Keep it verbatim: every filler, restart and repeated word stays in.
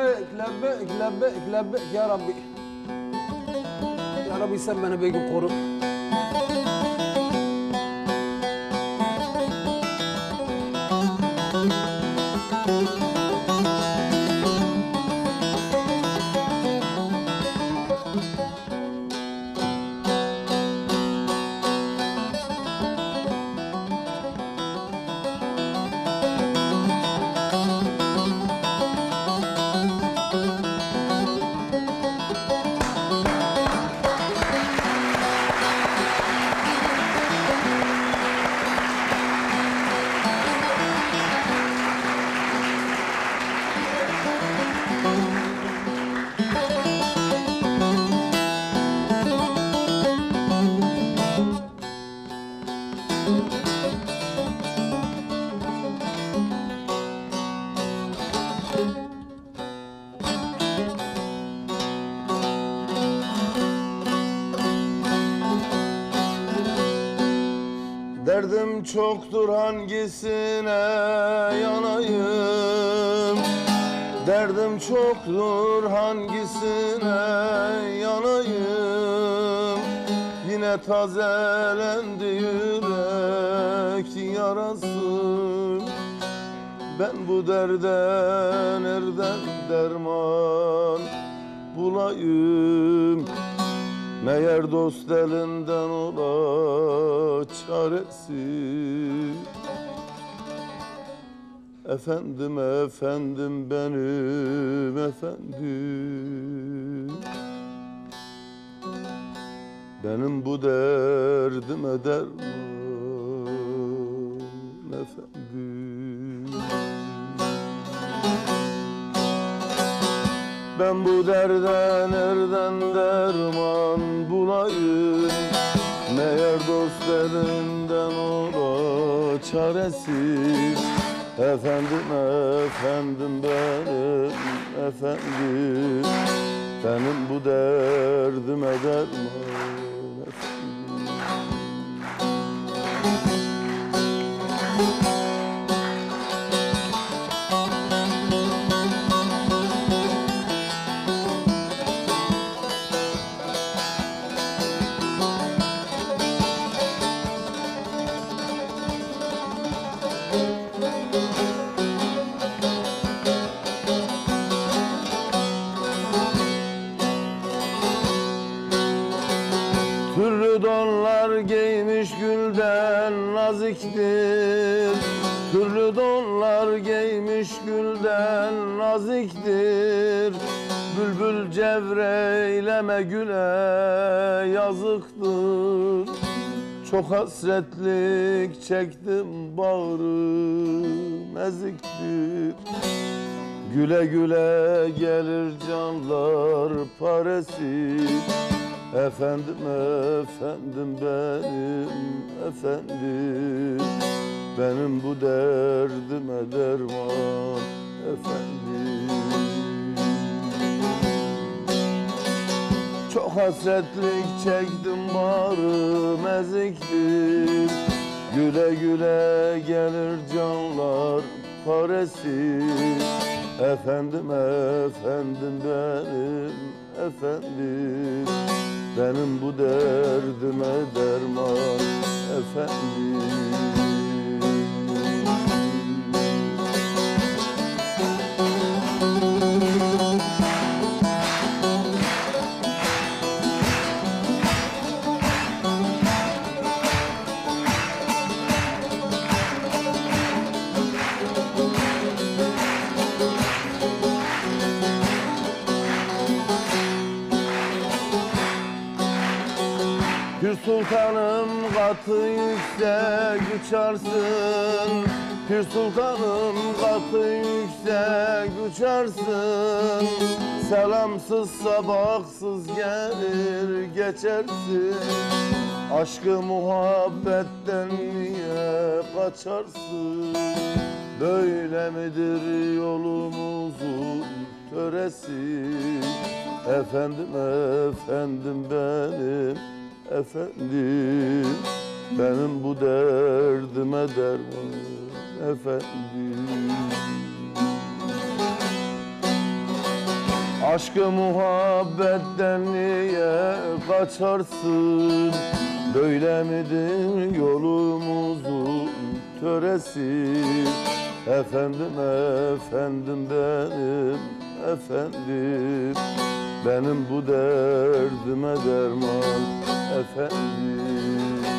lebbek, lebbek, lebbek, lebbek ya Rabbi. Ya Rabbi sen beni bir gün koru. Derdim çoktur hangisine yanayım? Derdim çoktur hangisine yanayım? Yine tazelendi yürek yarası. Ben bu derde nereden derman bulayım? Meğer dost elinden ola çaresi. Efendim, efendim benim efendim. Benim bu derdime derman efendim. Ben bu derde nereden derman bulayım? Meğer dost elinden ola çaresiz. Efendim, efendim benim efendim. Benim bu derdime derman efendim. Türlü donlar giymiş gülden naziktir. Türlü donlar giymiş gülden naziktir. Bülbül cevreyleme güle yazıktır. Çok hasretlik çektim bağrım eziktir. Güle güle gelir canlar paresi. Efendim, efendim benim efendim. Benim bu derdime derman efendim. Çok hasretlik çektim bağrım eziktir. Güle güle gelir canlar paresi. Efendim, efendim benim efendim. Benim bu derdime derman efendim. Pir sultanım katı yüksek uçarsın. Pir sultanım katı yüksek uçarsın. Selamsız sabahsız gelir geçersin. Aşkı muhabbetten niye kaçarsın? Böyle midir yolumuzun töresi? Efendim, efendim benim efendim. Benim bu derdime derman efendim. Aşkı muhabbetten niye kaçarsın? Böyle midir yolumuzun töresi? Efendim efendim benim efendim, benim bu derdime derman efendim.